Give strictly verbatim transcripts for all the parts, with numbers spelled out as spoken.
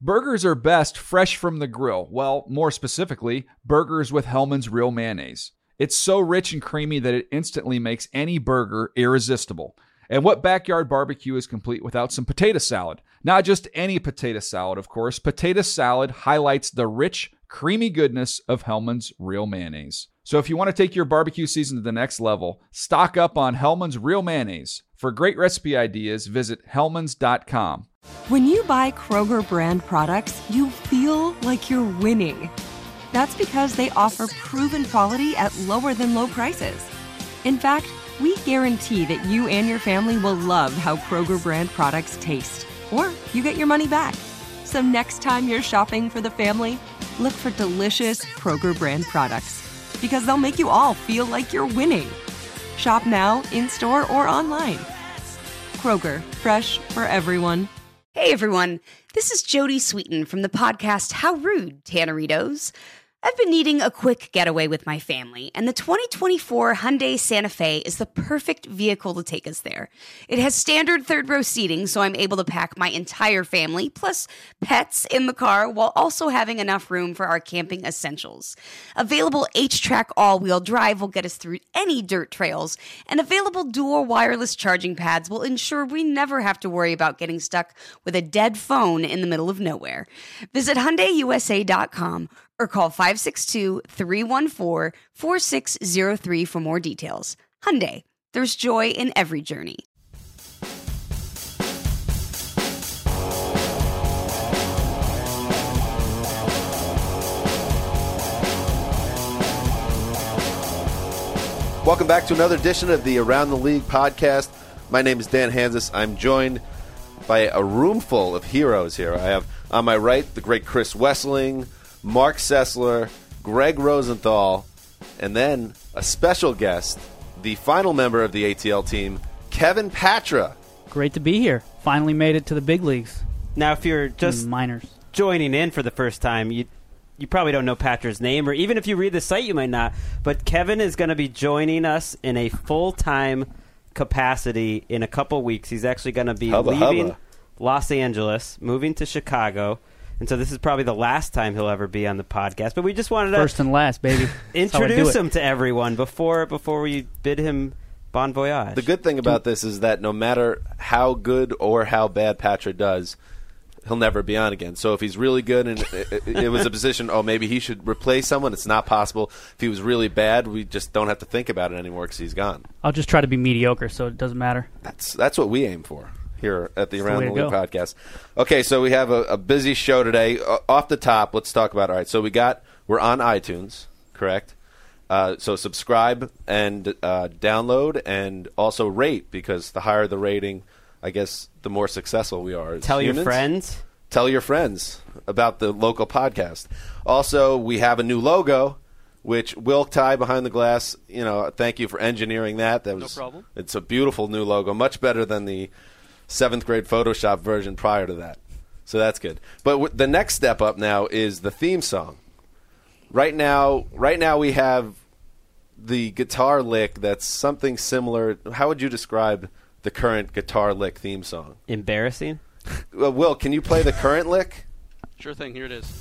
Burgers are best fresh from the grill. Well, more specifically, burgers with Hellmann's Real Mayonnaise. It's so rich and creamy that it instantly makes any burger irresistible. And what backyard barbecue is complete without some potato salad? Not just any potato salad, of course. Potato salad highlights the rich, creamy goodness of Hellmann's Real Mayonnaise. So if you want to take your barbecue season to the next level, stock up on Hellmann's Real Mayonnaise. For great recipe ideas, visit hellmanns dot com. When you buy Kroger brand products, you feel like you're winning. That's because they offer proven quality at lower than low prices. In fact, we guarantee that you and your family will love how Kroger brand products taste, or you get your money back. So next time you're shopping for the family, look for delicious Kroger brand products, because they'll make you all feel like you're winning. Shop now, in-store, or online. Kroger, fresh for everyone. Hey everyone, this is Jody Sweeten from the podcast How Rude, Tanneritos. I've been needing a quick getaway with my family, and the twenty twenty-four Hyundai Santa Fe is the perfect vehicle to take us there. It has standard third-row seating, so I'm able to pack my entire family, plus pets, in the car, while also having enough room for our camping essentials. Available H-Track all-wheel drive will get us through any dirt trails, and available dual wireless charging pads will ensure we never have to worry about getting stuck with a dead phone in the middle of nowhere. Visit Hyundai U S A dot com or call five six two, three one four, four six zero three for more details. Hyundai, there's joy in every journey. Welcome back to another edition of the Around the League podcast. My name is Dan Hansis. I'm joined by a room full of heroes here. I have on my right the great Chris Wessling, Mark Sessler, Greg Rosenthal, and then a special guest, the final member of the A T L team, Kevin Patra. Great to be here. Finally made it to the big leagues. Now, if you're just minors joining in for the first time, you you probably don't know Patra's name, or even if you read the site, you might not. But Kevin is going to be joining us in a full-time capacity in a couple weeks. He's actually going to be hubba, leaving hubba. Los Angeles, moving to Chicago. And so this is probably the last time he'll ever be on the podcast. But we just wanted to first and last, baby. introduce him to everyone before before we bid him bon voyage. The good thing about this is that no matter how good or how bad Patra does, he'll never be on again. So if he's really good and it, it was a position, oh, maybe he should replace someone, it's not possible. If he was really bad, we just don't have to think about it anymore because he's gone. I'll just try to be mediocre so it doesn't matter. That's that's what we aim for here at the That's Around the, the way League to go. podcast. Okay, so we have a, a busy show today. Uh, off the top, let's talk about, all right, so we got, we're on iTunes, correct? Uh, so subscribe and uh, download and also rate, because the higher the rating, I guess the more successful we are as Tell humans. your friends. Tell your friends about the local podcast. Also, we have a new logo, which Will Ty behind the glass, you know, thank you for engineering that. That was, no problem. It's a beautiful new logo, much better than the seventh grade Photoshop version prior to that. So that's good. But w- the next step up now is the theme song. Right now, right now we have the guitar lick that's something similar. How would you describe the current guitar lick theme song? Embarrassing? Uh, Will, can you play the current lick? Sure thing. Here it is.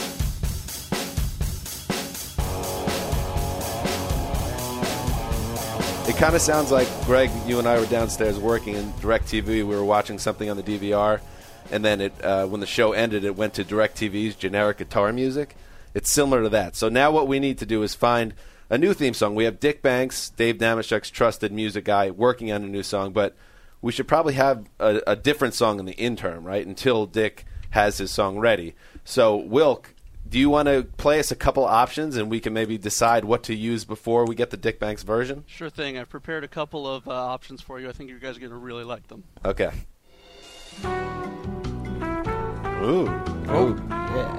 It kind of sounds like, Greg, you and I were downstairs working in DirecTV. We were watching something on the D V R, and then it uh, when the show ended, it went to DirecTV's generic guitar music. It's similar to that. So now what we need to do is find a new theme song. We have Dick Banks, Dave Damashek's trusted music guy, working on a new song, but we should probably have a, a different song in the interim, right, until Dick has his song ready. So, Wilk, do you want to play us a couple options and we can maybe decide what to use before we get the Dick Banks version? Sure thing. I've prepared a couple of uh, options for you. I think you guys are going to really like them. Okay. Ooh. Oh, yeah.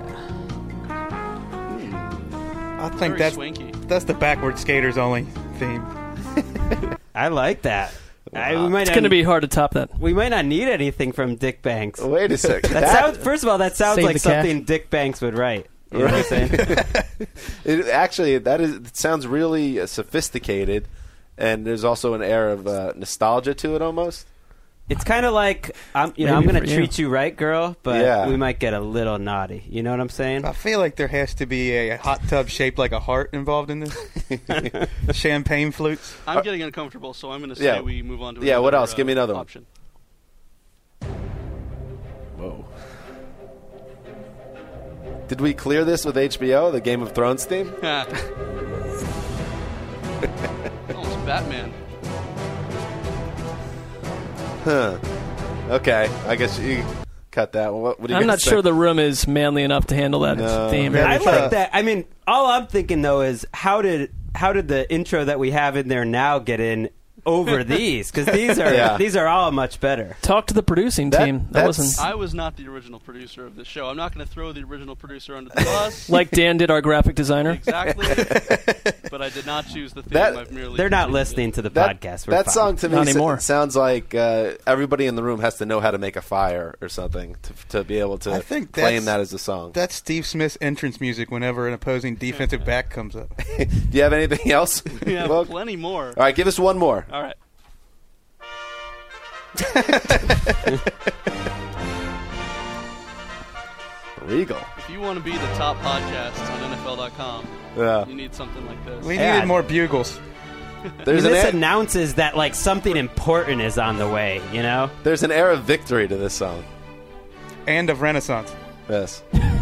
I think Very that's swanky. that's the backward skaters only theme. I like that. I, we might It's not, going to be hard to top that. We might not need anything from Dick Banks. Wait a second. That sounds, first of all, that sounds Save like the cash. something Dick Banks would write. You know what I'm saying? It, actually, that is. It sounds really uh, sophisticated, and there's also an air of uh, nostalgia to it almost. It's kind of like I'm, you know, Maybe I'm going for to you. treat you right, girl, but Yeah. we might get a little naughty. You know what I'm saying? I feel like there has to be a hot tub shaped like a heart involved in this. Champagne flutes. I'm getting uncomfortable, so I'm going to say Yeah. we move on to Yeah, another, what else? uh, Give me another one. option. Whoa. Did we clear this with H B O, the Game of Thrones theme? Almost Batman. Huh. Okay, I guess you cut that. What, what do you I'm guys not think? sure the room is manly enough to handle that No. theme. Yeah, I it's, like uh, that. I mean, all I'm thinking though is how did how did the intro that we have in there now get in over these? Because these are Yeah. these are all much better. Talk to the producing That- team. That that's- wasn't I was not the original producer of this show. I'm not going to throw the original producer under the bus. like Dan did our graphic designer. Exactly. But I did not choose the theme. That- I've merely They're not contributed. listening to the That, podcast. We're that fine. song to me Not s- anymore. sounds like uh, everybody in the room has to know how to make a fire or something to, to be able to I think claim that's- that as a song. That's Steve Smith's entrance music whenever an opposing defensive back comes up. Do you have anything else? Yeah, Well, plenty more. all right, give us one more. All right. Regal. If you want to be the top podcast on N F L dot com, Yeah. you need something like this. We Yeah. needed more bugles. There's And an, this air, announces that like something important is on the way. You know. there's an air of victory to this song. And of Renaissance. Yes.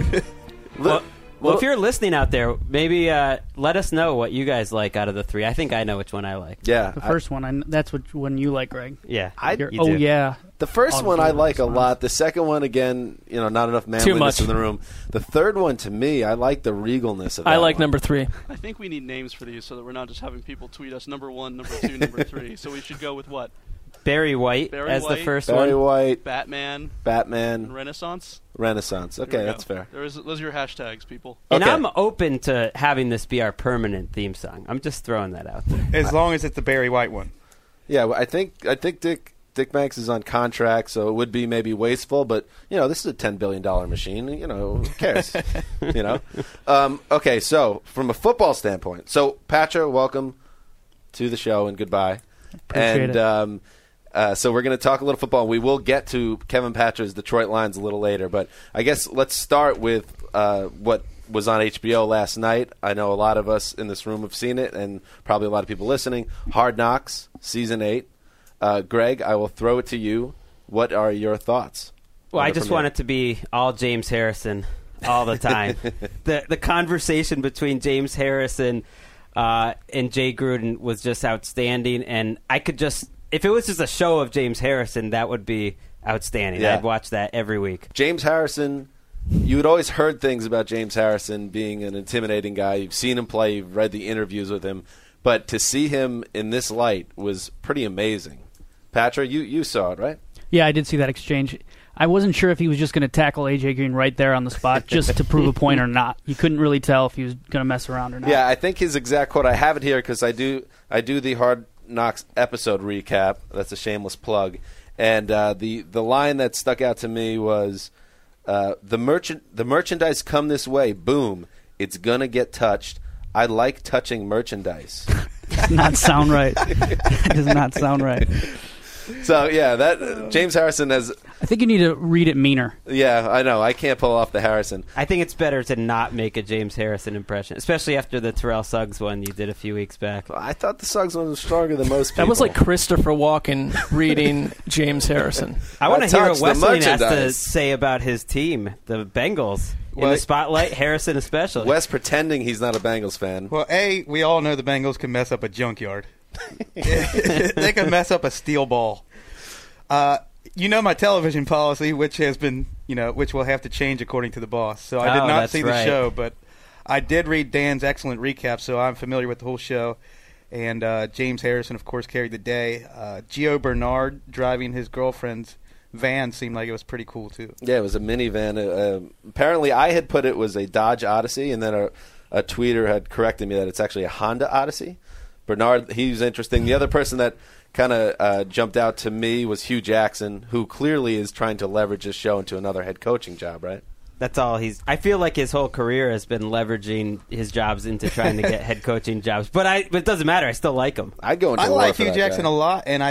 Well, well, if you're listening out there, maybe uh, let us know what you guys like out of the three. I think I know which one I like. yeah. The I- first one, I kn- that's what one you like, Greg. Yeah, I- You're- you oh do. yeah, The first one I Audible like a response. lot. The second one, again, you know, not enough manliness much. in the room. The third one, to me, I like the regalness of that I like one. number three. I think we need names for these so that we're not just having people tweet us number one, number two, number three. So we should go with what? Barry White Barry as the White. first Barry one. White, Batman and Batman, Renaissance. Renaissance. There Okay, we go. that's fair. There is, those are your hashtags, people. And Okay. I'm open to having this be our permanent theme song. I'm just throwing that out there. As long as it's the Barry White one. Yeah, well, I think I think Dick Dick Banks is on contract, so it would be maybe wasteful. But you know, this is a ten billion dollar machine. You know, who cares? you know. Um, okay, so from a football standpoint, so Patra, welcome to the show and goodbye. Appreciate and it. Um, uh, so we're going to talk a little football. We will get to Kevin Patra's Detroit Lions a little later, but I guess let's start with uh, what was on H B O last night. I know a lot of us in this room have seen it, and probably a lot of people listening. Hard Knocks, Season eight. Uh, Greg, I will throw it to you. What are your thoughts? Well, I Right just from want you. it to be all James Harrison all the time. the the conversation between James Harrison uh, and Jay Gruden was just outstanding, and I could just if it was just a show of James Harrison, that would be outstanding. Yeah. I'd watch that every week. James Harrison, you had always heard things about James Harrison being an intimidating guy. You've seen him play, you've read the interviews with him. But to see him in this light was pretty amazing. Patra, you, you saw it, right? yeah. I did see that exchange. I wasn't sure if he was just going to tackle A J Green right there on the spot just to prove a point or not. You couldn't really tell if he was going to mess around or not. Yeah, I think his exact quote, I have it here because I do, I do the Hard Knocks episode recap. That's a shameless plug. And uh, the, the line that stuck out to me was, uh, the merchant the merchandise come this way. Boom. It's going to get touched. I like touching merchandise. Does not sound right. That does not sound right. So, yeah, that uh, James Harrison has, I think you need to read it meaner. yeah, I know. I can't pull off the Harrison. I think it's better to not make a James Harrison impression, especially after the Terrell Suggs one you did a few weeks back. I thought the Suggs one was stronger than most people. That was like Christopher Walken reading James Harrison. I want to That hear touched what the Wesley has to merchandise. say about his team, the Bengals. In Well, the spotlight, Harrison especially. Wes pretending he's not a Bengals fan. Well, A, we all know the Bengals can mess up a junkyard. They can mess up a steel ball. Uh, you know my television policy, which has been, you know, which will have to change according to the boss. So I did Oh, not that's see the right. show, but I did read Dan's excellent recap, so I'm familiar with the whole show. And uh, James Harrison, of course, carried the day. Uh, Gio Bernard driving his girlfriend's van seemed like it was pretty cool, too. Yeah, it was a minivan. Uh, uh, apparently, I had put it was a Dodge Odyssey, and then a, a tweeter had corrected me that it's actually a Honda Odyssey. Bernard, he's interesting. The other person that kind of uh, jumped out to me was Hugh Jackson, who clearly is trying to leverage this show into another head coaching job, right? That's all he's. I feel like his whole career has been leveraging his jobs into trying to get head coaching jobs. But I, but it doesn't matter. I still like him. I'd go into I war like for Hugh that Jackson guy. a lot, and I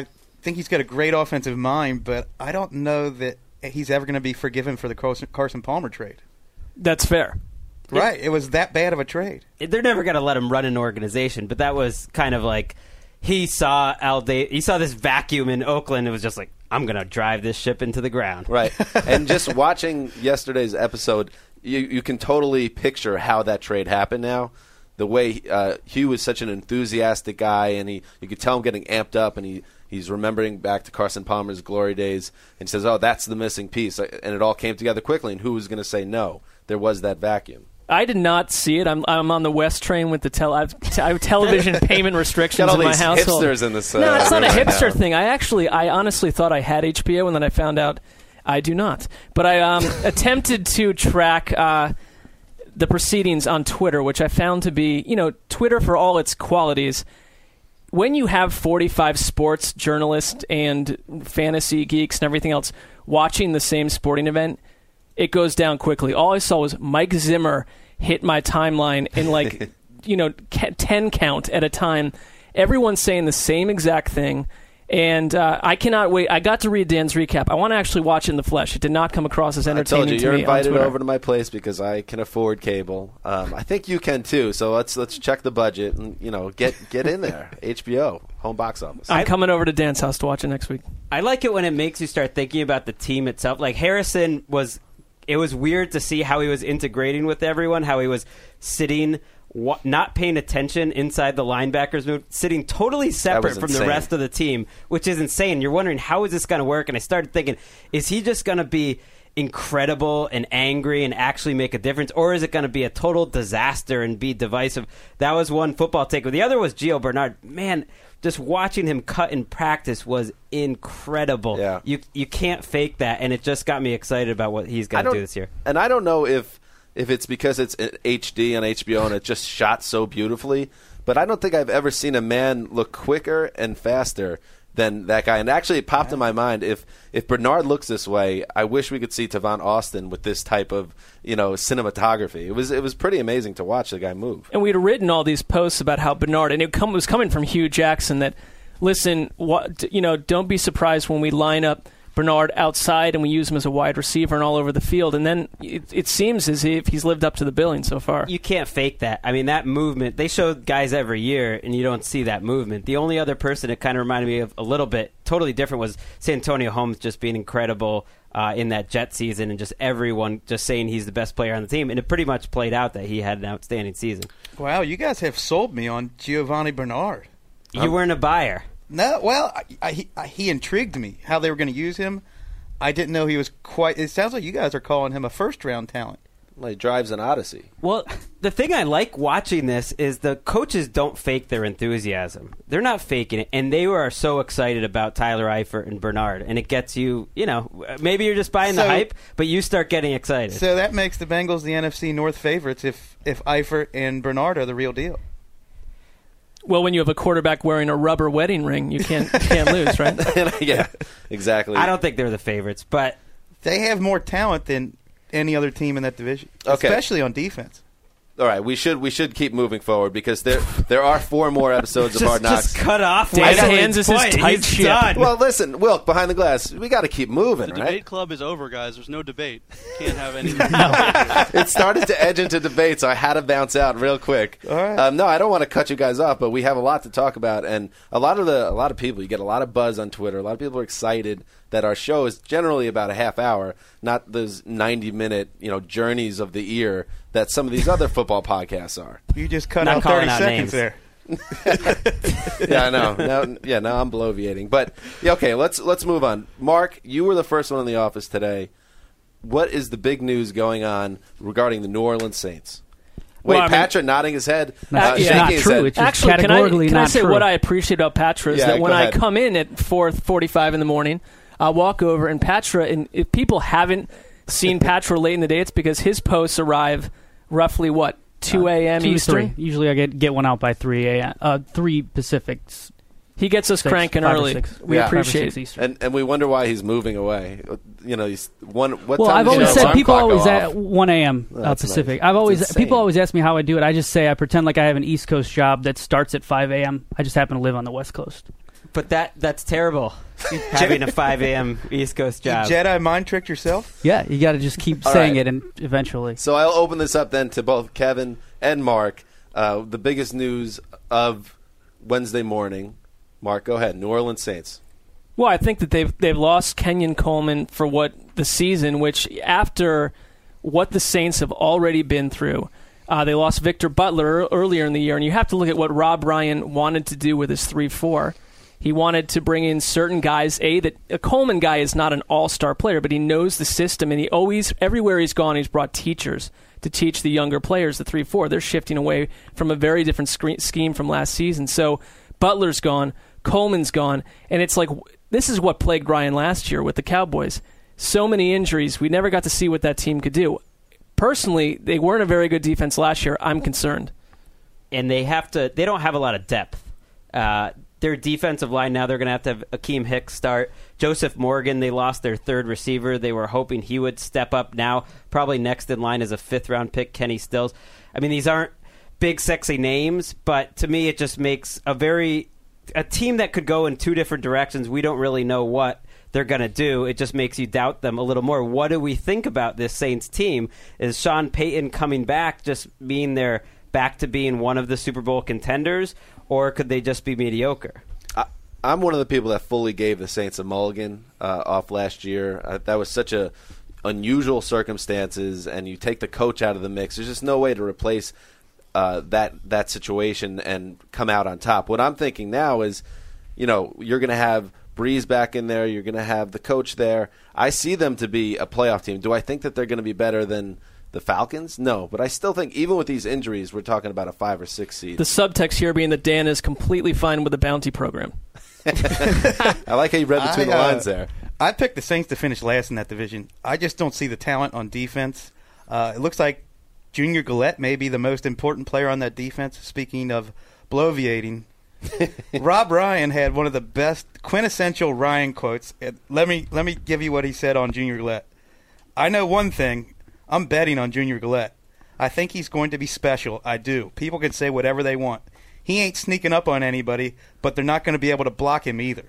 think he's got a great offensive mind, but I don't know that he's ever going to be forgiven for the Carson, Carson Palmer trade. That's fair. Right. It was that bad of a trade. They're never going to let him run an organization, but that was kind of like he saw Al Day, he saw this vacuum in Oakland. It was just like, I'm going to drive this ship into the ground. Right. And just watching yesterday's episode, you, you can totally picture how that trade happened now. The way uh, Hugh was such an enthusiastic guy, and he you could tell him getting amped up, and he, he's remembering back to Carson Palmer's glory days, and says, oh, that's the missing piece. And it all came together quickly, and who was going to say no? There was that vacuum. I did not see it. I'm I'm on the West train with the tel- I've, t- I have television payment restrictions Got all in my these household. hipsters in this. Uh, no, it's not a right hipster now. thing. I actually, I honestly thought I had H B O, and then I found out I do not. But I um, attempted to track uh, the proceedings on Twitter, which I found to be, you know, Twitter for all its qualities. When you have forty-five sports journalists and fantasy geeks and everything else watching the same sporting event, it goes down quickly. All I saw was Mike Zimmer hit my timeline in like, you know, ten count at a time. Everyone's saying the same exact thing. And uh, I cannot wait. I got to read Dan's recap. I want to actually watch it in the flesh. It did not come across as I entertaining told you, to you're me on invited Twitter. over to my place because I can afford cable. Um, I think you can too. So let's let's check the budget and you know get get in there. H B O home box office. I'm coming over to Dan's house to watch it next week. I like it when it makes you start thinking about the team itself. Like Harrison was, it was weird to see how he was integrating with everyone, how he was sitting, wa- not paying attention inside the linebackers move, sitting totally separate from insane. the rest of the team, which is insane. You're wondering, how is this going to work? And I started thinking, is he just going to be incredible and angry and actually make a difference, or is it going to be a total disaster and be divisive? That was one football take. The other was Gio Bernard. Man, just watching him cut in practice was incredible. Yeah. You you can't fake that, and it just got me excited about what he's I going to don't- do this year. And I don't know if if it's because it's in H D on H B O and it just shot so beautifully, but I don't think I've ever seen a man look quicker and faster than that guy. And actually, it popped in my mind, if if Bernard looks this way, I wish we could see Tavon Austin with this type of you know cinematography. It was it was pretty amazing to watch the guy move. And we'd written all these posts about how Bernard, and it come, was coming from Hugh Jackson, that, listen, what, you know, don't be surprised when we line up Bernard outside and we use him as a wide receiver and all over the field. And then it, it seems as if he's lived up to the billing so far. You can't fake that. I mean, that movement, they show guys every year, and you don't see that movement. The only other person it kind of reminded me of a little bit, totally different, was Santonio Holmes just being incredible uh, in that Jet season, and just everyone just saying he's the best player on the team. And it pretty much played out that he had an outstanding season. Wow, you guys have sold me on Giovanni Bernard. You weren't a buyer. No, well, I, I, he, I, he intrigued me how they were going to use him. I didn't know he was quite. It sounds like you guys are calling him a first-round talent. Well, he drives an Odyssey. Well, the thing I like watching this is the coaches don't fake their enthusiasm. They're not faking it, and they are so excited about Tyler Eifert and Bernard, and it gets you, you know, maybe you're just buying So- the hype, but you start getting excited. So that makes the Bengals the N F C North favorites if if Eifert and Bernard are the real deal. Well, when you have a quarterback wearing a rubber wedding ring, you can't you can't lose, right? Yeah, exactly. I don't think they're the favorites, but They have more talent than any other team in that division, Okay. especially on defense. All right, we should we should keep moving forward because there there are four more episodes of just, Hard Knocks. just cut off. Dan's Wesley's hands is his point. tight He's ship. done. Well, listen, Wilk, behind the glass, we got to keep moving, The right? debate club is over, guys. There's no debate. Can't have any. It started to edge into debate, so I had to bounce out real quick. All right. Um, no, I don't want to cut you guys off, but we have a lot to talk about, and a lot of the a lot of people. You get a lot of buzz on Twitter. A lot of people are excited that our show is generally about a half hour, not those ninety minute you know journeys of the ear that some of these other football podcasts are. You just cut Not out calling thirty out seconds names. there. Yeah, I know. Now, yeah, now I'm bloviating. But yeah, okay, let's let's move on. Mark, you were the first one in the office today. What is the big news going on regarding the New Orleans Saints? Wait, Well, I mean- Patrick nodding his head, Uh, uh, yeah. shaking Not his true. head. It's just Actually, can I, categorically can I not say true. what I appreciate about Patra is Yeah, that when go I ahead. come in at four forty-five in the morning, I walk over, and Patra, and if people haven't seen Patra late in the day, it's because his posts arrive roughly, what, two a.m. Two to Eastern? three. Usually I get get one out by three a m. Uh, three Pacific. s- He gets us Six, cranking five or early. six. We Yeah. appreciate Five or it. six Eastern. And and we wonder why he's moving away. You know, he's one. What Well, time I've does always your said alarm people clock go always off? at one a m. Well, Uh, that's Pacific. nice. I've always That's insane. people always ask me how I do it. I just say I pretend like I have an East Coast job that starts at five a m. I just happen to live on the West Coast. But that that's terrible. Having a five a.m. East Coast job. You Jedi mind tricked yourself? Yeah, you got to just keep All saying right. it, and eventually. So I'll open this up then to both Kevin and Mark. Uh, the biggest news of Wednesday morning. Mark, go ahead. New Orleans Saints. Well, I think that they've they've lost Kenyon Coleman for what the season, which after what the Saints have already been through, uh, they lost Victor Butler earlier in the year, and you have to look at what Rob Ryan wanted to do with his three four. He wanted to bring in certain guys. A that a Coleman guy is not an all-star player, but he knows the system, and he always everywhere he's gone, he's brought teachers to teach the younger players the three four. They're shifting away from a very different screen, scheme from last season. So Butler's gone, Coleman's gone, and it's like this is what plagued Ryan last year with the Cowboys. So many injuries. We never got to see what that team could do. Personally, they weren't a very good defense last year. I'm concerned. And they have to. They don't have a lot of depth. Uh, their defensive line now, they're going to have to have Akeem Hicks start. Joseph Morgan, they lost their third receiver. They were hoping he would step up. Now, probably next in line is a fifth-round pick, Kenny Stills. I mean, these aren't big, sexy names, but to me it just makes a very a team that could go in two different directions. We don't really know what they're going to do. It just makes you doubt them a little more. What do we think about this Saints team? Is Sean Payton coming back just mean they're back to being one of the Super Bowl contenders, or could they just be mediocre? I, I'm one of the people that fully gave the Saints a mulligan uh, off last year. Uh, that was such a unusual circumstances, and you take the coach out of the mix. There's just no way to replace uh, that that situation and come out on top. What I'm thinking now is, you know, you're going to have Breeze back in there. You're going to have the coach there. I see them to be a playoff team. Do I think that they're going to be better than the Falcons? No, but I still think even with these injuries, we're talking about a five or six seed. The subtext here being that Dan is completely fine with the bounty program. I like how you read between I, the uh, lines there. I picked the Saints to finish last in that division. I just don't see the talent on defense. Uh, it looks like Junior Gillette may be the most important player on that defense. Speaking of bloviating, Rob Ryan had one of the best quintessential Ryan quotes. Let me let me give you what he said on Junior Gillette. I know one thing. I'm betting on Junior Gillette. I think he's going to be special. I do. People can say whatever they want. He ain't sneaking up on anybody, but they're not going to be able to block him either.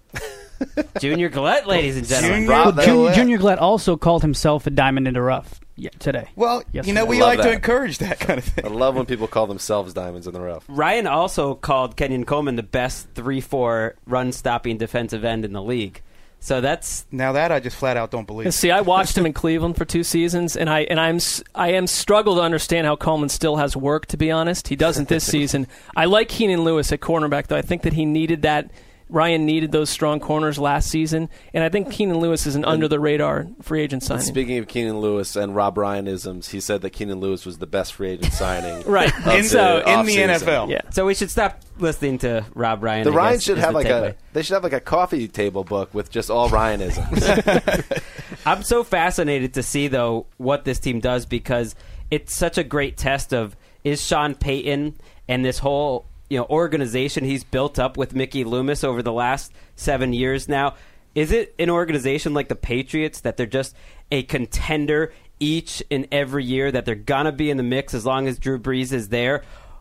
Junior Gillette, ladies and gentlemen. Junior Well, Gillette. Junior, Junior Gillette also called himself a diamond in the rough yeah, today. Well, Yesterday. you know, we Love like to that. encourage that kind of I thing. love when people call themselves diamonds in the rough. Ryan also called Kenyon Coleman the best three four run-stopping defensive end in the league. So that's Now that I just flat out don't believe. And see, I watched him in Cleveland for two seasons, and I and I'm s- I am struggle to understand how Coleman still has work. To be honest, he doesn't this season. I like Keenan Lewis at cornerback, though. I think that he needed that. Ryan needed those strong corners last season, and I think Keenan Lewis is an under the radar free agent signing. Speaking of Keenan Lewis and Rob Ryan-isms, he said that Keenan Lewis was the best free agent signing. Right. of In, the so, in the offseason. N F L. Yeah. so we should stop listening to Rob Ryan. The I Ryan guess, should is have the like takeaway. a they should have like a coffee table book with just all Ryanisms. I'm so fascinated to see, though, what this team does, because it's such a great test of, is Sean Payton and this whole you know organization he's built up with Mickey Loomis over the last seven years now, is it an organization like the Patriots that they're just a contender each and every year, that they're going to be in the mix as long as Drew Brees is there?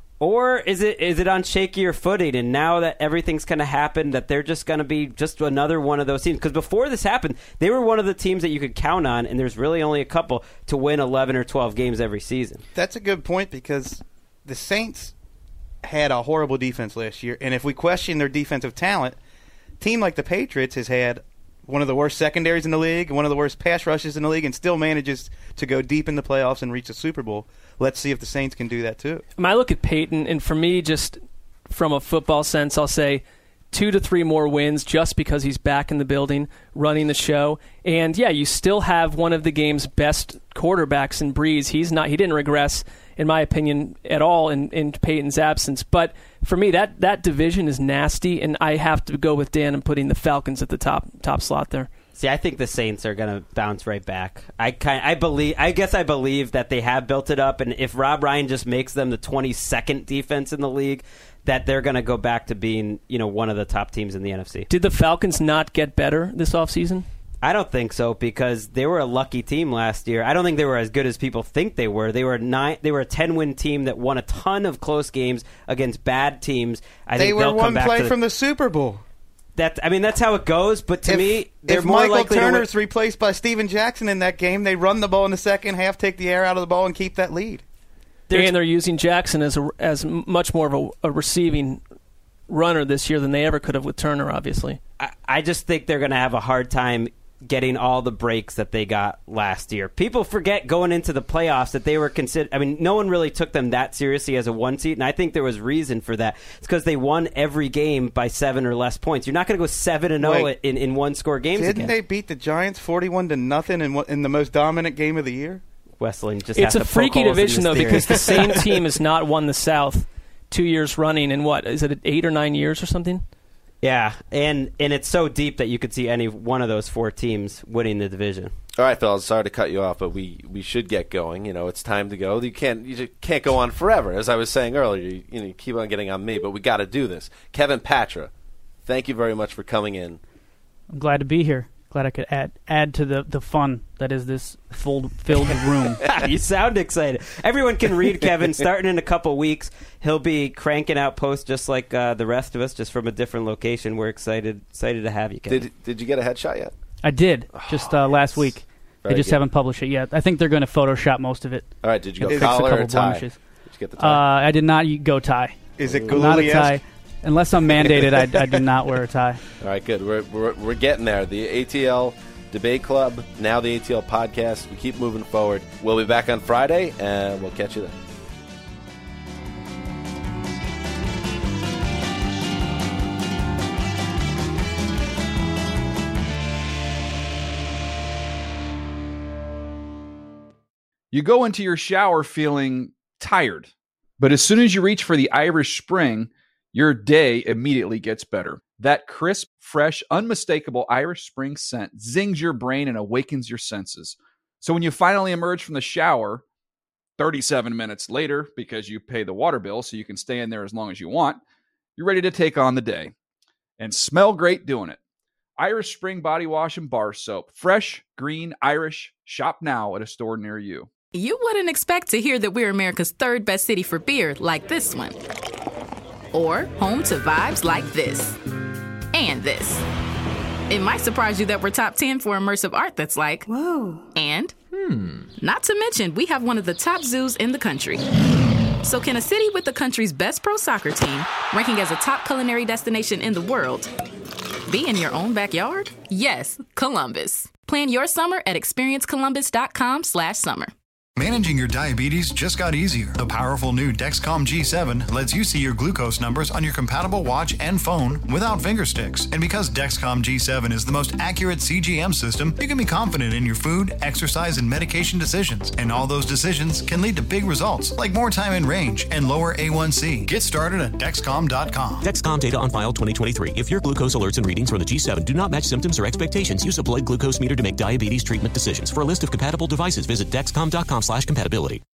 Or is it is it on shakier footing, and now that everything's going to happen, that they're just going to be just another one of those teams? Because before this happened, they were one of the teams that you could count on, and there's really only a couple to win eleven or twelve games every season. That's a good point, because the Saints had a horrible defense last year, and if we question their defensive talent, a team like the Patriots has had one of the worst secondaries in the league, one of the worst pass rushes in the league, and still manages to go deep in the playoffs and reach the Super Bowl. Let's see if the Saints can do that too. I look at Peyton, and for me, just from a football sense, I'll say two to three more wins just because he's back in the building, running the show. And, yeah, you still have one of the game's best quarterbacks in Breeze. He's not, he didn't regress, in my opinion, at all in, in Peyton's absence. But for me, that, that division is nasty, and I have to go with Dan and putting the Falcons at the top top slot there. See, I think the Saints are going to bounce right back. I kind, I believe, I guess I believe that they have built it up, and if Rob Ryan just makes them the twenty-second defense in the league, that they're going to go back to being, you know, one of the top teams in the N F C. Did the Falcons not get better this offseason? I don't think so, because they were a lucky team last year. I don't think they were as good as people think they were. They were nine. They were a ten-win team that won a ton of close games against bad teams. I they think were they'll one come back play to the, from the Super Bowl. That I mean, that's how it goes. But to if, me, they're if more Michael likely Turner's to win. replaced by Steven Jackson in that game, they run the ball in the second half, take the air out of the ball, and keep that lead. There's, and they're using Jackson as a, as much more of a, a receiving runner this year than they ever could have with Turner, obviously. I, I just think they're going to have a hard time getting all the breaks that they got last year. People forget going into the playoffs that they were considered. I mean, no one really took them that seriously as a one seed, and I think there was reason for that. It's because they won every game by seven or less points. You're not going to go seven and zero in in one score games. Didn't again. they beat the Giants forty-one to nothing in in the most dominant game of the year? Wesleyan just it's has a to freaky poke holes division in though, his because the theory. same team has not won the South two years running in what is it, eight or nine years or something? Yeah, and and it's so deep that you could see any one of those four teams winning the division. All right, fellas, sorry to cut you off, but we, we should get going. You know, it's time to go. You can't you just can't go on forever. As I was saying earlier, you, you know, you keep on getting on me, but we got to do this. Kevin Patra, thank you very much for coming in. I'm glad to be here. Glad I could add add to the, the fun that is this full filled room. You sound excited. Everyone can read Kevin starting in a couple weeks. He'll be cranking out posts just like uh, the rest of us, just from a different location. We're excited excited to have you, Kevin. Did Did you get a headshot yet? I did just uh, last week. Very they just good. haven't published it yet. I think they're going to Photoshop most of it. All right, did you go Fix a collar couple or tie? blemishes. Did you get the Uh, tie? I did not go tie. Is it I'm not a Galuli-esque? tie. Unless I'm mandated, I, I do not wear a tie. All right, good. We're, we're we're getting there. The A T L Debate Club, now the A T L Podcast. We keep moving forward. We'll be back on Friday, and we'll catch you then. You go into your shower feeling tired, but as soon as you reach for the Irish Spring, your day immediately gets better. That crisp, fresh, unmistakable Irish Spring scent zings your brain and awakens your senses. So when you finally emerge from the shower, thirty-seven minutes later, because you pay the water bill so you can stay in there as long as you want, you're ready to take on the day. And smell great doing it. Irish Spring Body Wash and Bar Soap. Fresh, green, Irish. Shop now at a store near you. You wouldn't expect to hear that we're America's third best city for beer like this one. Or home to vibes like this. And this. It might surprise you that we're top ten for immersive art that's like, whoa. And, hmm. Not to mention, we have one of the top zoos in the country. So can a city with the country's best pro soccer team, ranking as a top culinary destination in the world, be in your own backyard? Yes, Columbus. Plan your summer at experience columbus dot com slash summer. Managing your diabetes just got easier. The powerful new Dexcom G seven lets you see your glucose numbers on your compatible watch and phone without finger sticks. And because Dexcom G seven is the most accurate C G M system, you can be confident in your food, exercise, and medication decisions. And all those decisions can lead to big results, like more time in range and lower A one C. Get started at Dexcom dot com. Dexcom data on file twenty twenty-three. If your glucose alerts and readings from the G seven do not match symptoms or expectations, use a blood glucose meter to make diabetes treatment decisions. For a list of compatible devices, visit Dexcom dot com slash compatibility.